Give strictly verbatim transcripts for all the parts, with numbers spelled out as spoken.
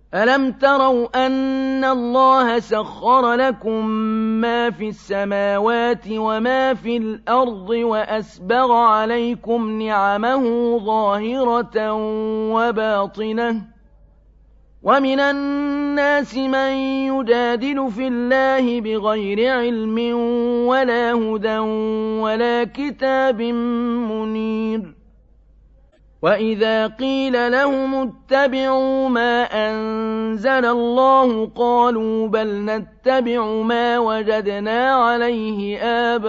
أَلَمْ تَرَوْا أَنَّ اللَّهَ سَخَّرَ لَكُم مَّا فِي السَّمَاوَاتِ وَمَا فِي الْأَرْضِ وَأَسْبَغَ عَلَيْكُمْ نِعَمَهُ ظَاهِرَةً وَبَاطِنَةً ۗ وَمِنَ النَّاسِ مَن يُجَادِلُ فِي اللَّهِ بِغَيْرِ عِلْمٍ وَلَا هُدًى وَلَا كِتَابٍ مُّنِيرٍ. وَإِذَا قِيلَ لَهُمُ اتَّبِعُوا مَا أَنزَلَ اللَّهُ قَالُوا بَلْ نَتَّبِعُ مَا وَجَدْنَا عَلَيْهِ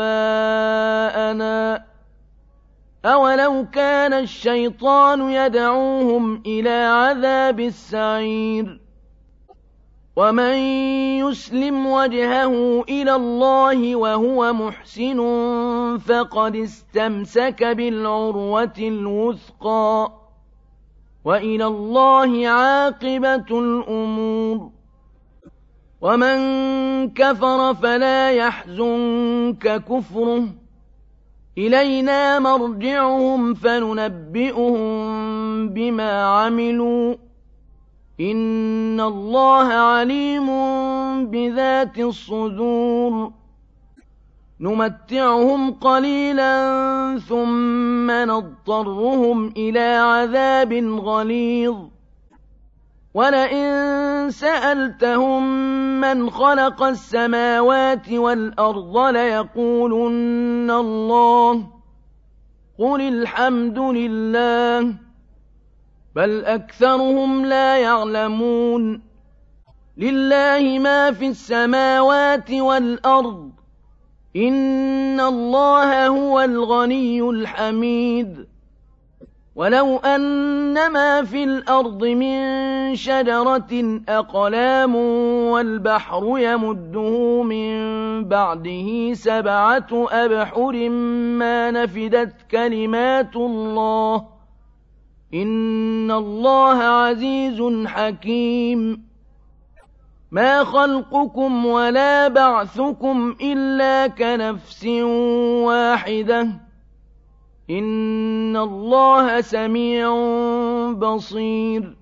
آبَاءَنَا ۚ أَوَلَوْ كَانَ الشَّيْطَانُ يَدْعُوهُمْ إِلَىٰ عَذَابِ السَّعِيرِ. وَمَن يُسْلِمْ وَجْهَهُ إِلَى اللَّهِ وَهُوَ مُحْسِنٌ فَقَدِ اسْتَمْسَكَ بِالْعُرْوَةِ الْوُثْقَىٰ ۗ وَإِلَى اللَّهِ عَاقِبَةُ الْأُمُورِ. وَمَن كَفَرَ فَلَا يَحْزُنكَ كُفْرُهُ ۖ إِلَيْنَا مَرْجِعُهُمْ فَنُنَبِّئُهُم بِمَا عَمِلُوا ۚ إِنَّ اللَّهَ عَلِيمٌ بِذَاتِ الصُّدُورِ. نُمَتِّعُهُمْ قَلِيلًا ثُمَّ نَضْطَرُّهُمْ إِلَىٰ عَذَابٍ غَلِيظٍ. وَلَئِن سَأَلْتَهُم مَّنْ خَلَقَ السَّمَاوَاتِ وَالْأَرْضَ لَيَقُولُنَّ اللَّهُ ۚ قُلِ الْحَمْدُ لِلَّهِ ۚ بَلْ أَكْثَرُهُمْ لَا يَعْلَمُونَ. لِلَّهِ مَا فِي السَّمَاوَاتِ وَالْأَرْضِ ۚ إِنَّ اللَّهَ هُوَ الْغَنِيُّ الْحَمِيدُ. وَلَوْ أَنَّ مَا فِي الْأَرْضِ مِن شَجَرَةٍ أَقْلَامٌ وَالْبَحْرُ يَمُدُّهُ مِن بَعْدِهِ سَبْعَةُ أَبْحُرٍ مَّا نَفِدَتْ كَلِمَاتُ اللَّهِ ۗ إِنَّ اللَّهَ عَزِيزٌ حَكِيمٌ. مَا خَلْقُكُمْ وَلَا بَعْثُكُمْ إِلَّا كَنَفْسٍ وَاحِدَةٍ ۗ إِنَّ اللَّهَ سَمِيعٌ بَصِيرٌ.